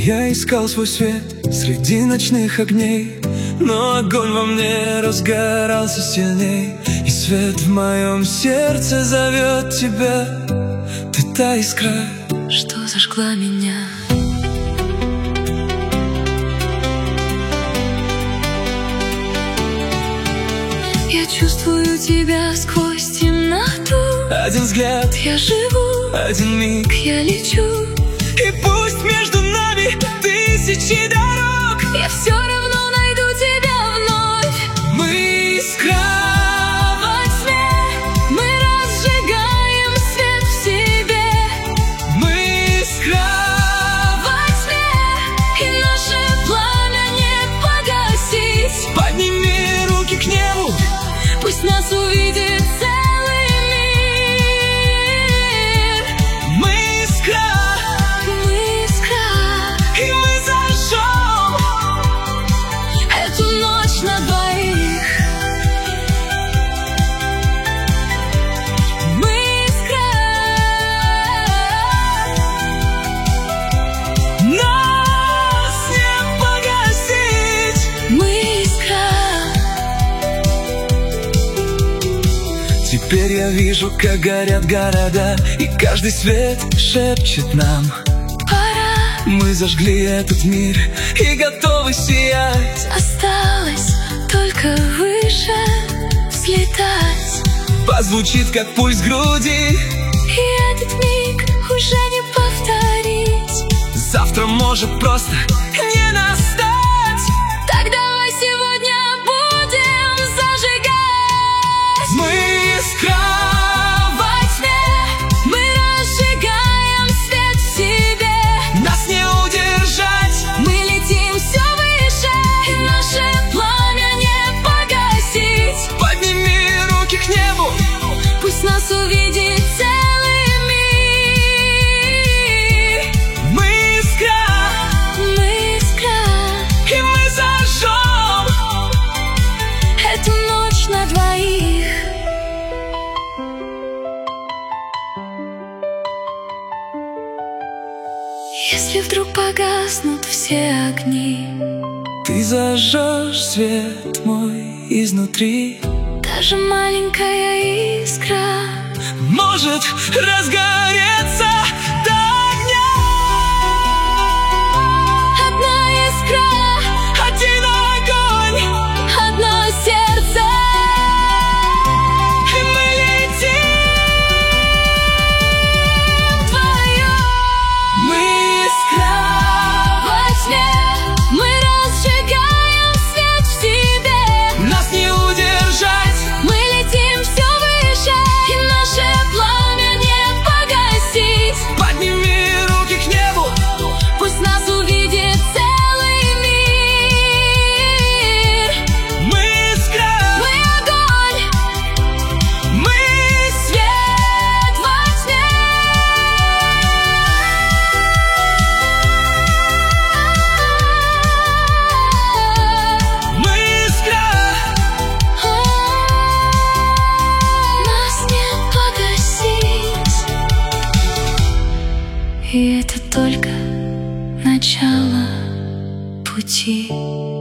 Я искал свой свет среди ночных огней, но огонь во мне разгорался сильней. И свет в моем сердце зовет тебя. Ты та искра, что зажгла меня. Я чувствую тебя сквозь темноту. один взгляд, я живу, один миг, я лечу. И пусть между нами тысячи дорог, я все равно найду тебя вновь. Мы искра во тьме, мы разжигаем свет в себе. Мы искра во тьме, и наше пламя не погасить. Подними руки к небу, пусть нас увидит целый мир. Мы искра, и мы зажжем эту ночь на двоих. Мы искра, нас не погасить. мы искра. Теперь я вижу, как горят города, и каждый свет шепчет нам: мы зажгли этот мир и готовы сиять. Осталось только выше взлетать. Позвучит, как пульс в груди, и этот миг уже не повторить. завтра может просто не настать. Так давай сегодня будем зажигать. Мы искра во тьме, мы разжигаем свет в себе. нас не удержать. Мы летим все выше, и наше пламя не погасить. Подними руки к небу, пусть нас увидит целый мир. мы искра, и мы зажжем эту ночь на двоих. Если вдруг погаснут все огни, ты зажжешь свет мой изнутри. даже маленькая искра Может разгореться до огня. одна искра, Один огонь, одно сердце. и мы летим Вдвоем Мы искра, во тьме, мы разжигаем свет в себе. нас не удержать. Мы летим все выше, и наше пламя не погасить. Подними руки к небу, Пусть нас увидит целый мир. мы искра, Мы огонь, мы свет во тьме. мы искра, Нас не погасить. И это только начало пути.